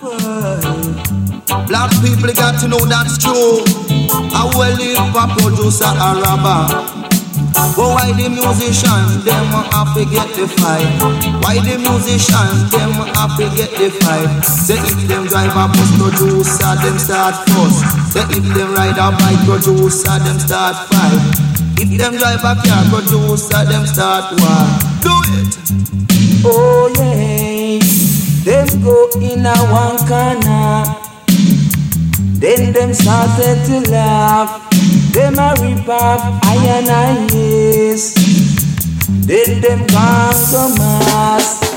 Black people got to know that's true. I will live a producer a robber. But why the musician, them have to get the fight? Why the musician, them have to get the fight? Say if them drive a bus producer, them start fuss. Say if them ride a bike producer, them start fight. If them drive a car producer, them start war. Do it! Oh yeah, them go in a one corner. Then them started to laugh. Them a rip off iron and yes. Then them gone to mass.